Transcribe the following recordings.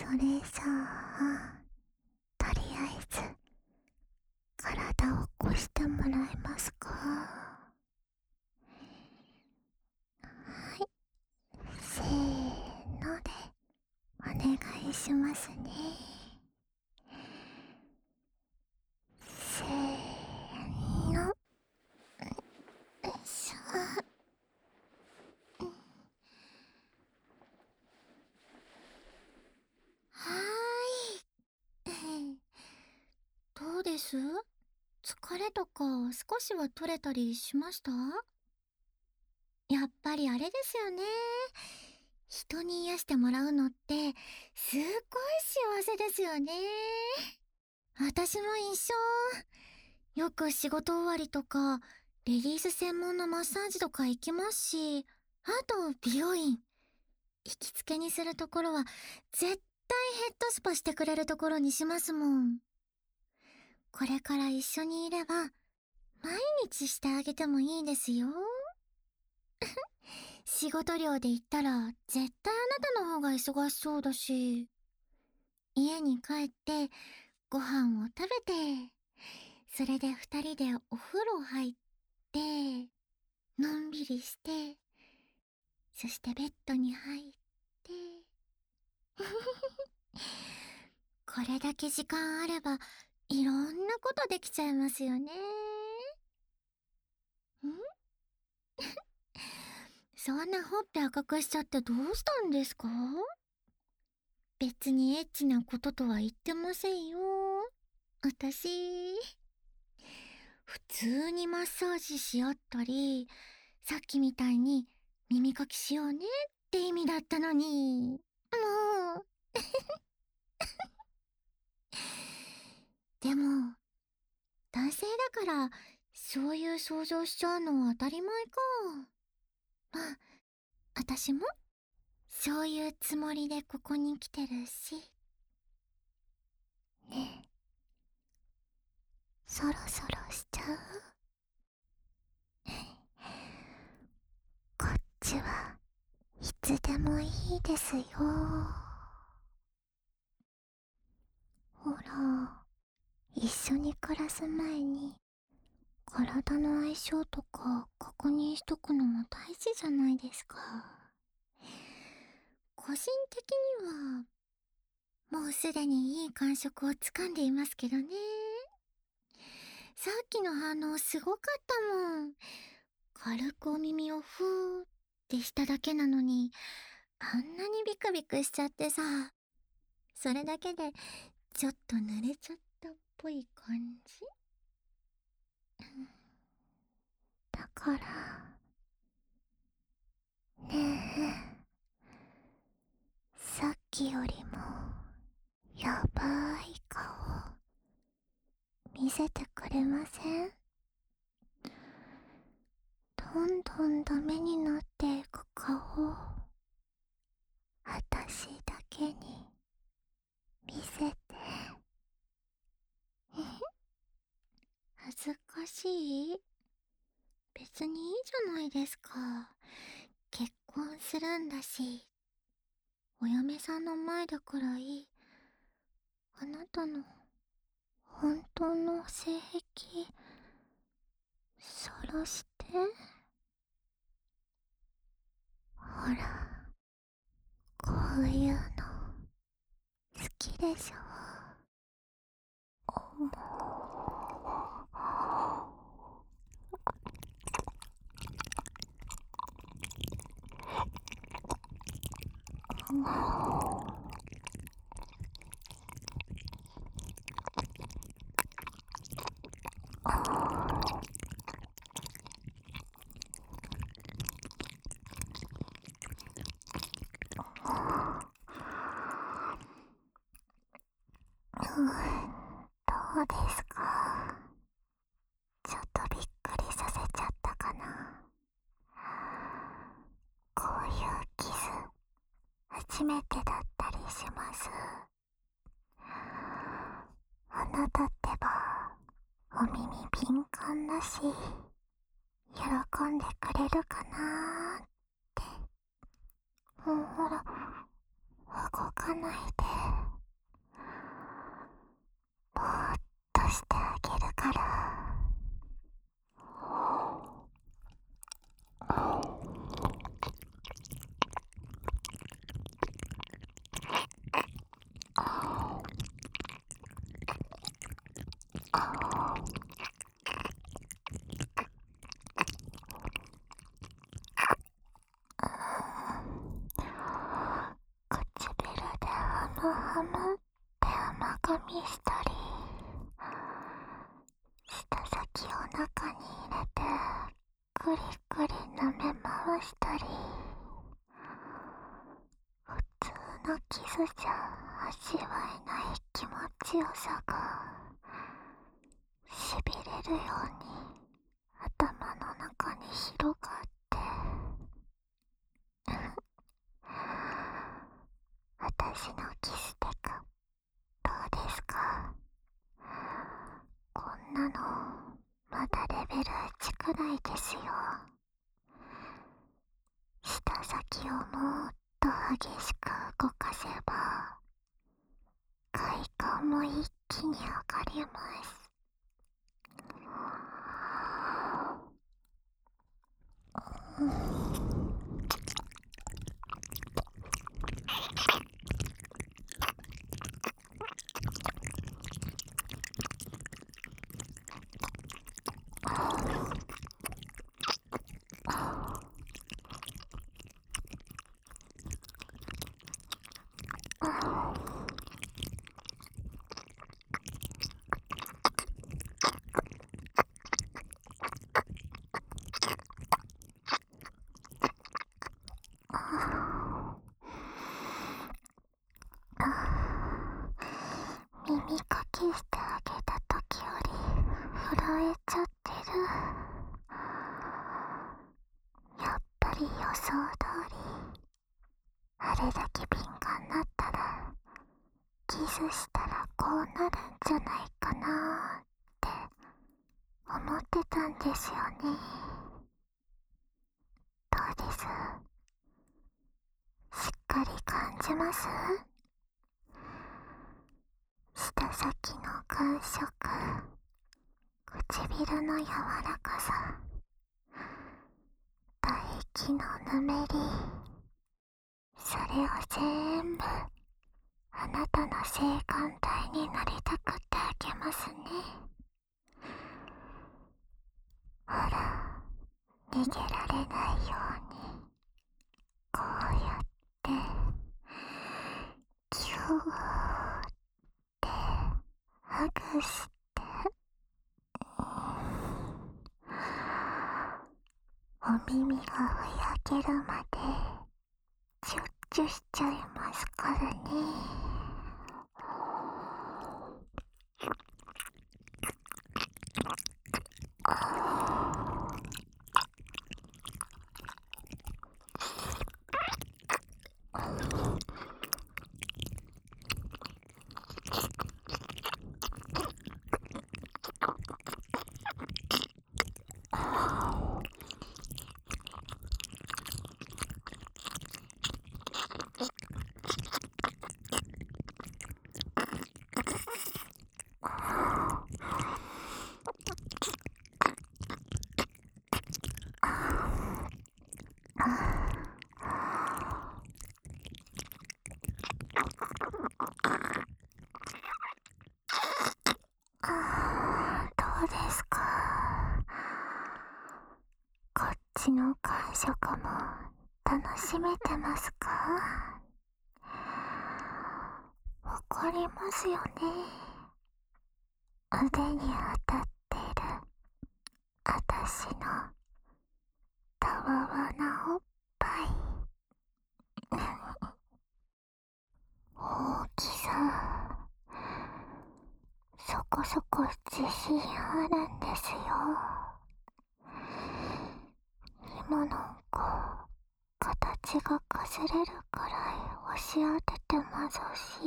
それじゃあ、とりあえず体を起こしてもらえますか？はい、せーのでお願いしますね。せーの。よいしょ。はーい。どうです？疲れとか少しは取れたりしました？やっぱりあれですよね。人に癒してもらうのってすっごい幸せですよね。私も一緒。よく仕事終わりとかレディース専門のマッサージとか行きますし、あと美容院行きつけにするところは絶対ヘッドスパしてくれるところにしますもん。これから一緒にいれば毎日してあげてもいいですよ。仕事量で言ったら絶対あなたの方が忙しそうだし、家に帰ってご飯を食べて、それで二人でお風呂入って、のんびりして、そしてベッドに入って、これだけ時間あればいろんなことできちゃいますよね。そんなほっぺ赤くしちゃってどうしたんですか？別にエッチなこととは言ってませんよ。私、普通にマッサージし合ったり、さっきみたいに耳かきしようねって意味だったのに。もう。でも、男性だから、そういう想像しちゃうのは当たり前か。まあ、私も、そういうつもりでここに来てるし。ねえ、そろそろしちゃう？こっちはいつでもいいですよ。ほら、一緒に暮らす前に体の相性とか確認しとくのも大事じゃないですか。個人的にはもうすでにいい感触をつかんでいますけどね。さっきの反応すごかったもん。軽くお耳をふーってしただけなのに、あんなにビクビクしちゃってさ。それだけでちょっと濡れちゃったっぽい感じ。だからねえ、さっきよりもやばい顔見せてくれません？どんどんダメになっていく顔、私だけに見せて。恥ずかしい？別にいいじゃないですか。結婚するんだし、お嫁さんの前だからいい。あなたの本当の性癖さらして。ほら、こういうの好きでしょ？おもどうですか？ちょっとびっくりさせちゃったかな。こういうキス初めてだったりします？あなたってばお耳敏感だし、喜んでくれるかなーって。ほら、動かないで。 唇でハムハムって甘噛みしたり、舌先を中に入れてくりくり舐め回したり、普通のキスじゃ味わえない気持ちよさがしびれるように頭の中に広がって私のキステカどうですか？こんなのまだレベル1くらいですよ。舌先をもっと激しく動かせば快感も一気に上がります。耳かきしてあげた時より震えちゃってる。やっぱり予想通り、あれだけ敏感だったらキスしたらこうなるんじゃないかなって思ってたんですよね。どうです？しっかり感じます？舌先の感触、唇の柔らかさ、唾液のぬめり、それを全部あなたの性感帯になりたくってあげますね。ほら、逃げられないようにこうやってキューってハグして、お耳がふやけるまでチュッチュしちゃいますからね。どうですか？こっちの感触も楽しめてますか？わかりますよね。腕に当たってる私のたわわなおっぱい大きさ、そこそこ自信あるんですよ。今なんか形が崩れるくらい押し当ててますし、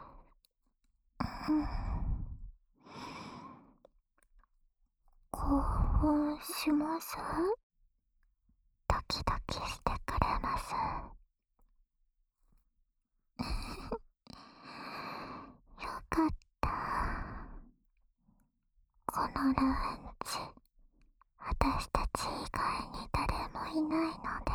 興奮します？ドキドキしてくれます？よかった。このラウンジ、私たち以外に誰もいないので、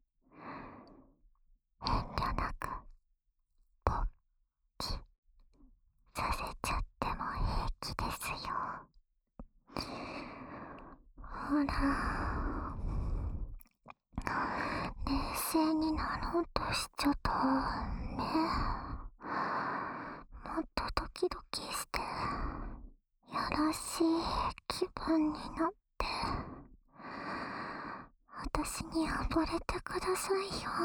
遠慮なく勃起させちゃっても平気ですよ。 から冷静になろうとしちゃったね。もっとドキドキしてやらしい気分になって私に暴れてくださいよ。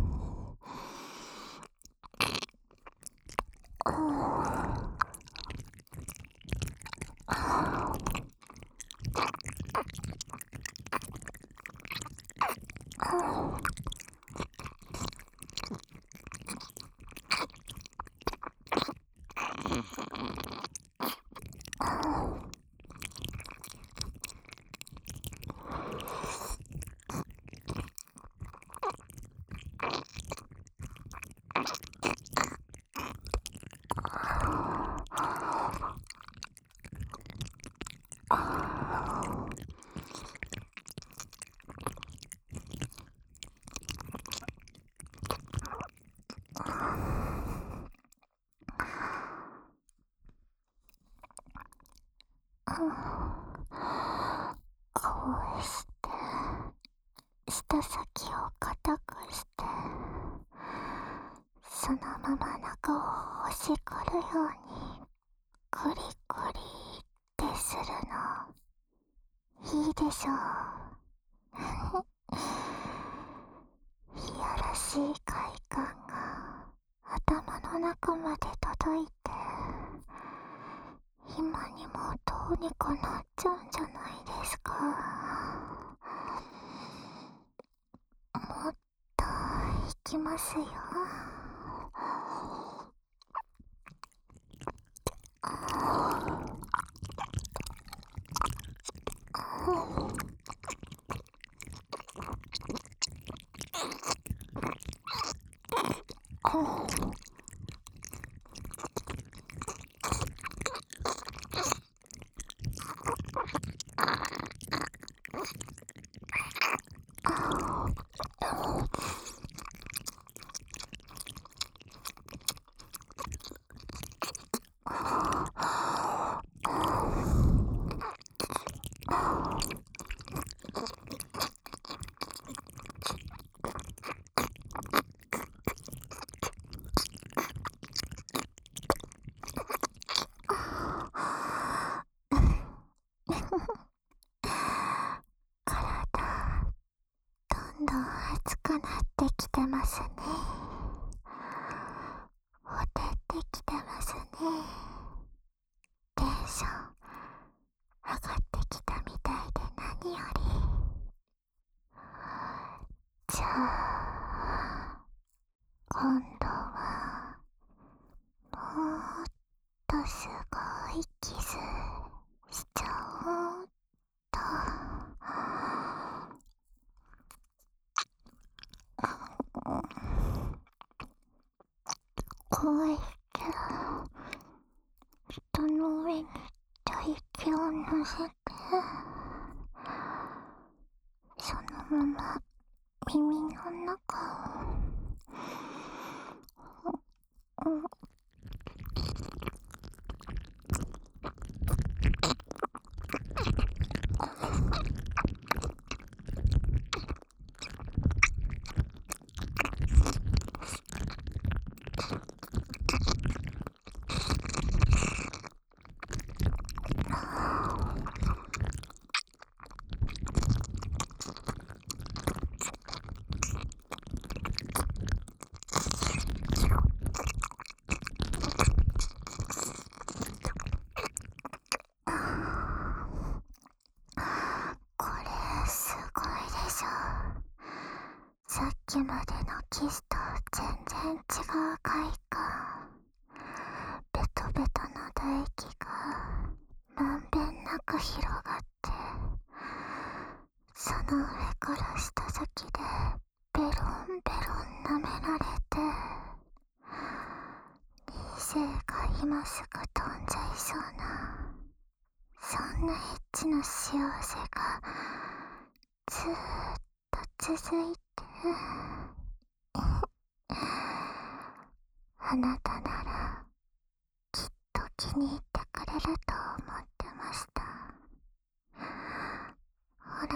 こうして舌先を硬くしてそのまま中を押しくるようにクリクリってするのいいでしょう。いやらしい快感が頭の中まで届いて今にもどうにかなっちゃうんじゃないですか。もっといきますよ。どんどん熱くなってきてますね。ほてってきてますね。テンション上がってきたみたいで何より。じゃあ今度はもっとすごいキスしちゃおうっと。怖いけど人の上に唾液を乗せてそのまま耳の中をこれすごいでしょ。さっきまでのキスと全然違う快感。ベトベトの唾液がまんべんなく広がってその上から舌先でベロンベロン舐められて異性が今すぐ飛んじゃいそうなそんなエッチな幸せがずーっと続いてあなたならきっと気に入ってくれると思ってました。ほら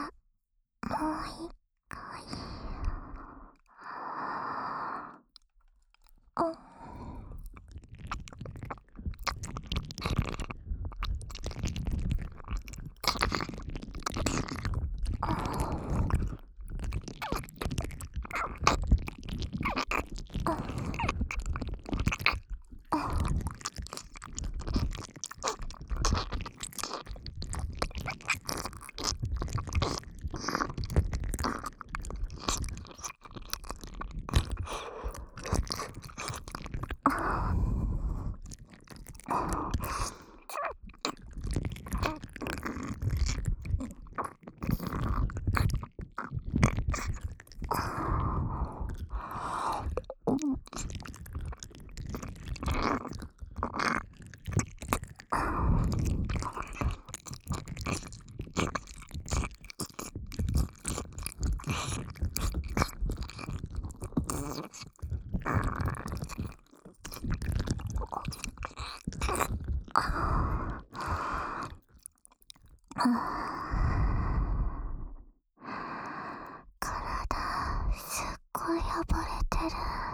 体すっごい暴れてる。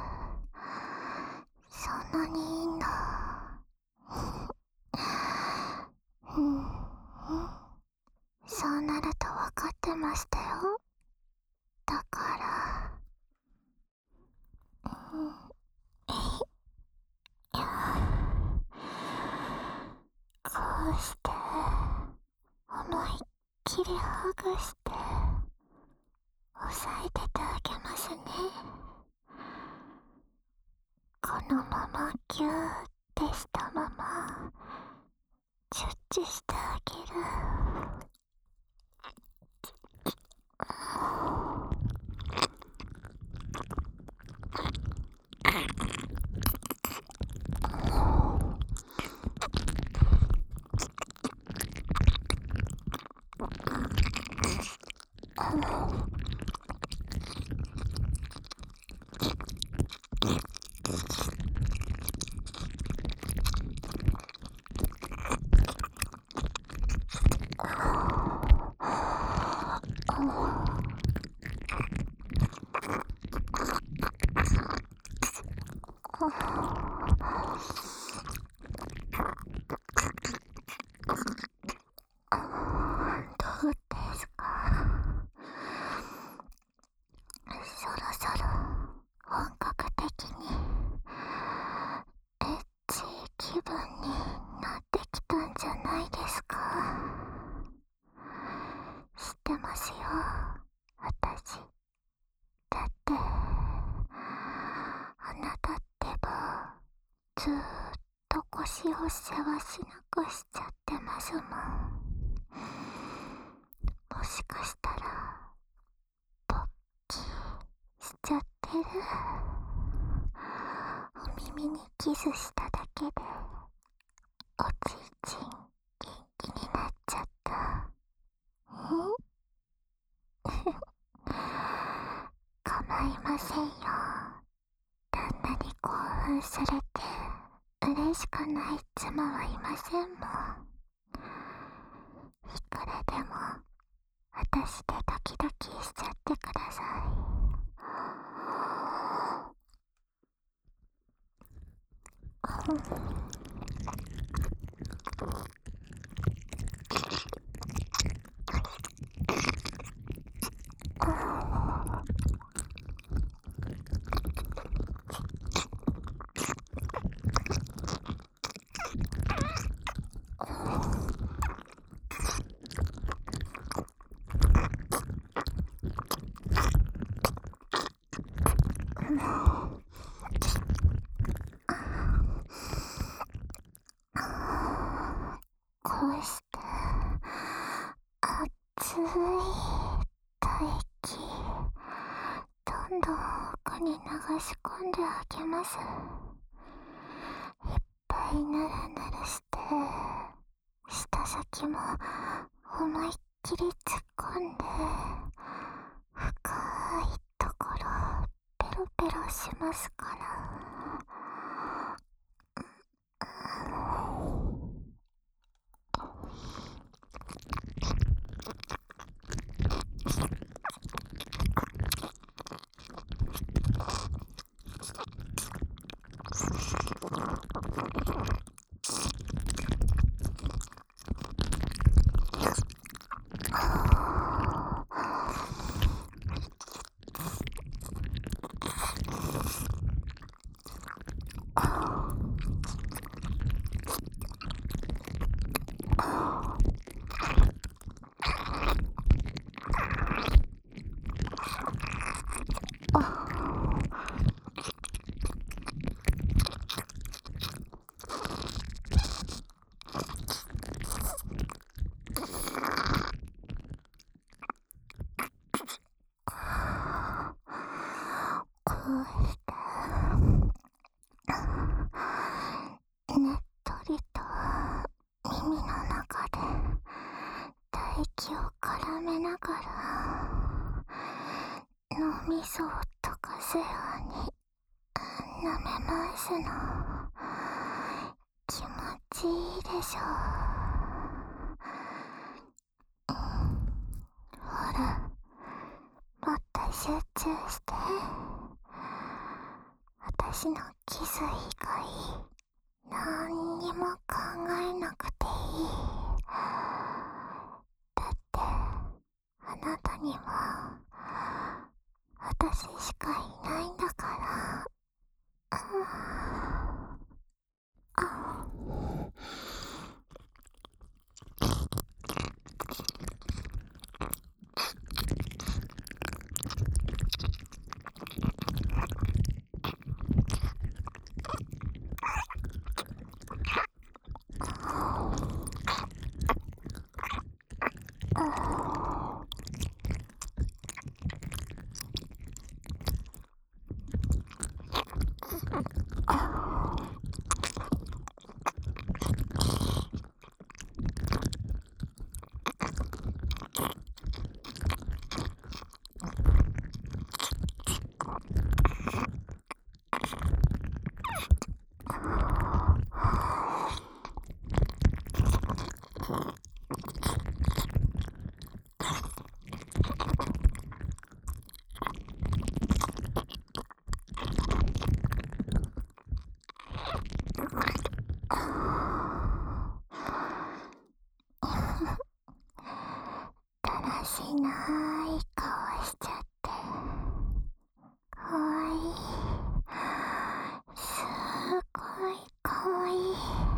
そんなにいいんだ。そうなると分かってましたよ。だからこうして思いっきりハグして押さえててあげますね。このままギューってしたままチュッチしてあげる。どうですか？そろそろ本格的にエッチ気分になってきたんじゃないですか？知ってますよ、私。だってあなたってばずーっと腰をせわしなくしちゃってますもん。もしかしたらポッキーしちゃってる。お耳にキスしただけでおちんちん元気になっちゃった。構いませんよ。旦那に興奮されて嬉しくない妻はいませんもん。いくらでも私でドキドキしちゃってください。こうして熱い唾液どんどん奥に流し込んであげます。いっぱいぬるぬるして舌先も思いっきり突っ込んで深いところペロペロしますから。 めながら脳みそを溶かすように舐めますの。気持ちいいでしょ。ほら、もっと集中して。私のキス以外何にも考えなくていい。だってあなたには私しかいないんだから。だらしない顔しちゃってかわいい。すごいかわいい。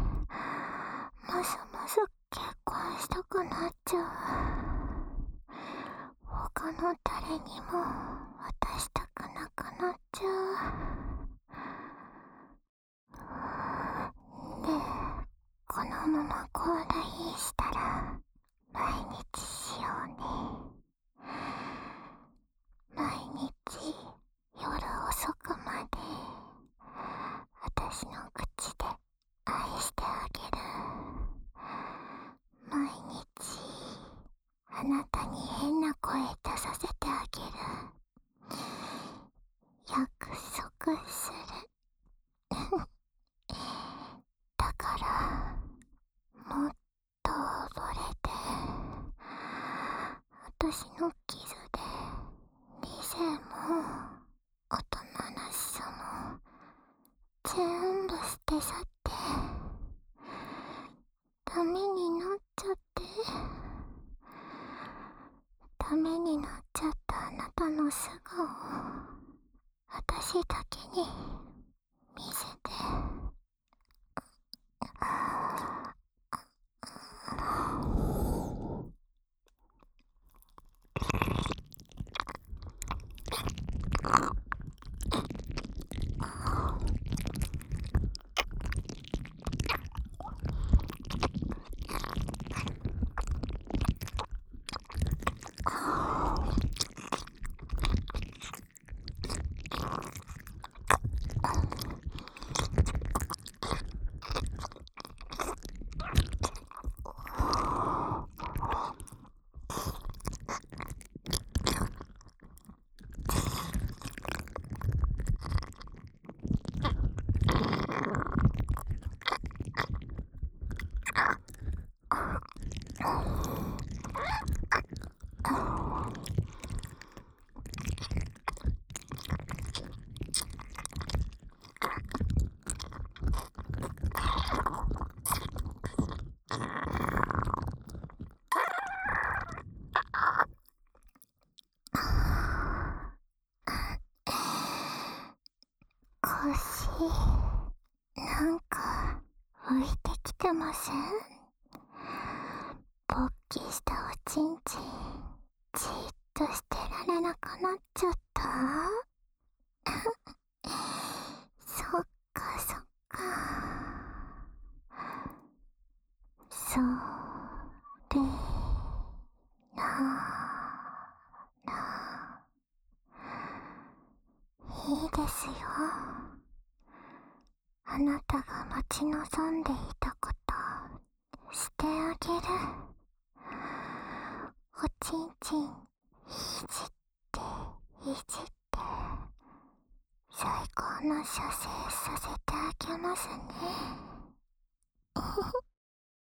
ますます結婚したくなっちゃう。他の誰にも渡したくなくなっちゃう。で、このまま交代したら毎日しようね。毎日夜遅くまで私の口で愛してあげる。毎日あなたに変な声出させてあげる。約束する。だからもっと溺れて私の傷で理性も大人らしさも全部捨て去ってダメになっちゃって。ダメになっちゃったあなたの素顔を私だけに見せて。腰なんか浮いてきてません？勃起したおちんちんじーっとしてられなくなっちゃった？そっかそっか。それならいいですよ。あなたが待ち望んでいたことしてあげる。 おちんちんいじっていじって最高の射精させてあげますね。